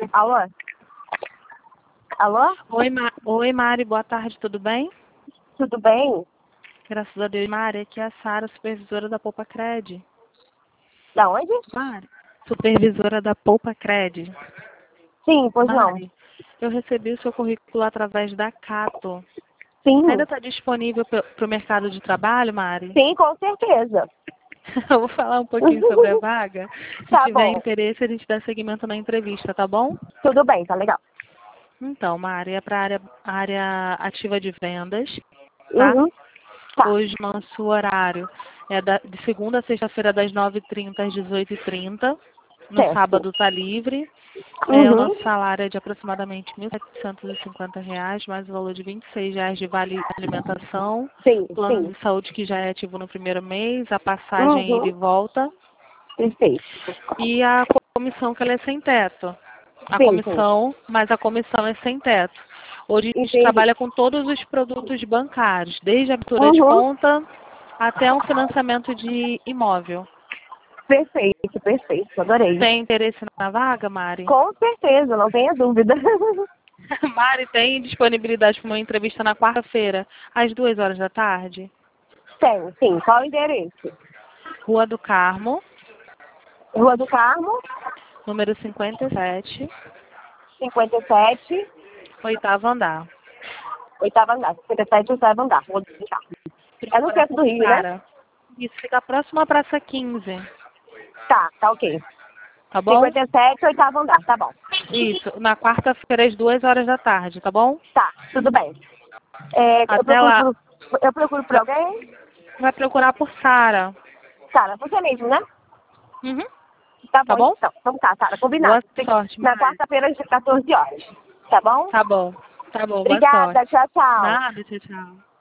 Alô? Alô? Oi, Mari, boa tarde, tudo bem? Tudo bem? Graças a Deus, Mari, aqui é a Sara, supervisora da Poupa Cred. Da onde? Mari, supervisora da Poupa Cred. Sim, pois não. Mari, eu recebi o seu currículo através da Cato. Sim. Ainda está disponível para o mercado de trabalho, Mari? Sim, com certeza. Eu vou falar um pouquinho sobre a vaga. Se Tá tiver bom. interesse, a gente dá seguimento na entrevista, tá bom? Tudo bem, tá legal. Então, Mari, é para a área ativa de vendas, tá? Uhum. Tá. Hoje, nosso horário é de segunda a sexta-feira, das 9h30 às 18h30. No Certo. sábado tá livre. O Uhum. nosso salário é de aproximadamente R$ 1.750, mais o valor de R$ 26 de vale alimentação. Sim, Plano sim. de saúde que já é ativo no primeiro mês, a passagem ida e Uhum. volta. Perfeito. E a comissão que ela é sem teto. Sim, sim. Mas a comissão é sem teto. Hoje a gente Entendi. trabalha com todos os produtos bancários, desde a abertura de Uhum. conta até um financiamento de imóvel. Perfeito, perfeito. Adorei. Tem interesse na vaga, Mari? Com certeza, não tenha dúvida. Mari, tem disponibilidade para uma entrevista na quarta-feira, às 2 horas da tarde? Tem, sim. Qual o endereço? Rua do Carmo, Rua do Carmo, número 57, 57, oitavo andar. oitavo andar. 57, oitavo andar. Rua do Carmo. É no Procura centro por do Rio, né? Sara. Isso fica próximo à Praça 15, Tá ok. tá bom? 57, oitavo andar, tá bom. Isso, na quarta-feira às 2 horas da tarde, tá bom? Tá, tudo bem. Eu Até lá. procuro por Vai alguém? vai procurar por Sara. Cara, você mesmo, né? Uhum. Tá Tá bom, bom? então. Então tá, Sara, Boa combinado. sorte, Na Mari. quarta-feira às 14 horas. Tá bom? Tá bom. Tá bom, boa Obrigada, sorte. tchau, tchau. Nada, tchau, tchau.